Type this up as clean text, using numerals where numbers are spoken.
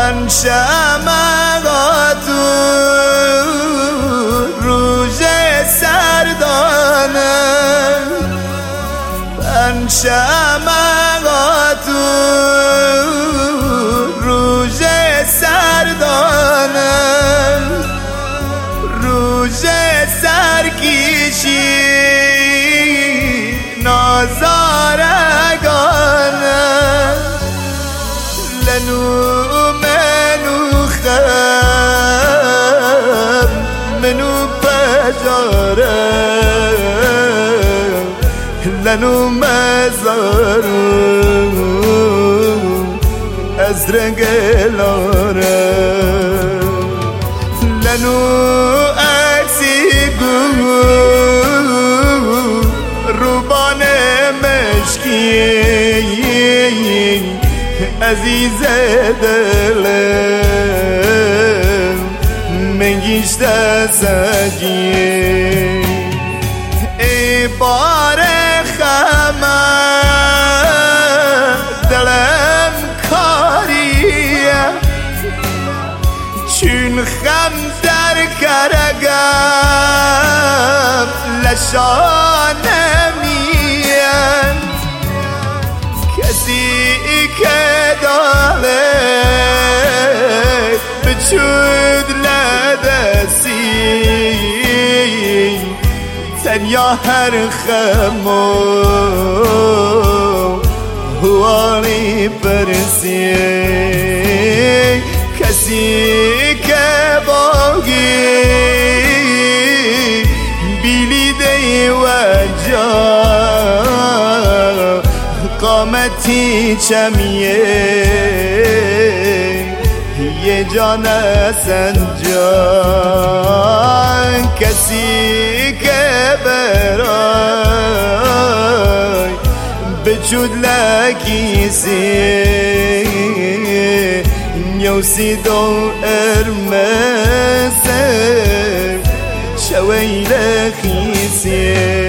من شمعاتو روژ سردانم من شمعاتو روژ سردانم روژ سرکیشی نازارگانم لنو منو خم منو بجارم لنو مزارم از رنگ لارم لنو عکسی گو روبان مشکی عزیز دلم منگیش دستگی ای بار خمه دلم کاریه چون خم در کرگم لشانمیم کسی که داره بچود لدسی تنیا هر خمو هواری پرسی کسی که باگی بیلیده و جا قامتی چمیه یه جان سنجان کسی که برای بچود لکیسی نیوسی دو ارمسه شوی لخیسی